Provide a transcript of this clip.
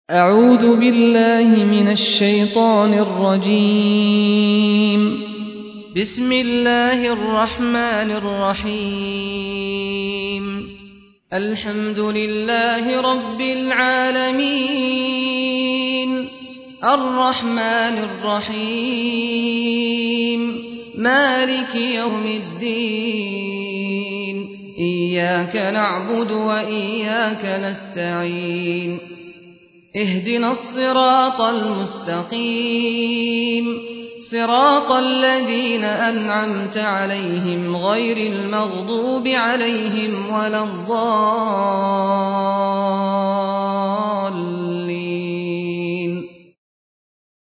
أعوذ بالله من الشيطان الرجيم. بسم الله الرحمن الرحيم. الحمد لله رب العالمين، الرحمن الرحيم، مالك يوم الدين، إياك نعبد وإياك نستعين، اهدنا الصراط المستقيم، صراط الذين أنعمت عليهم غير المغضوب عليهم ولا الضالين.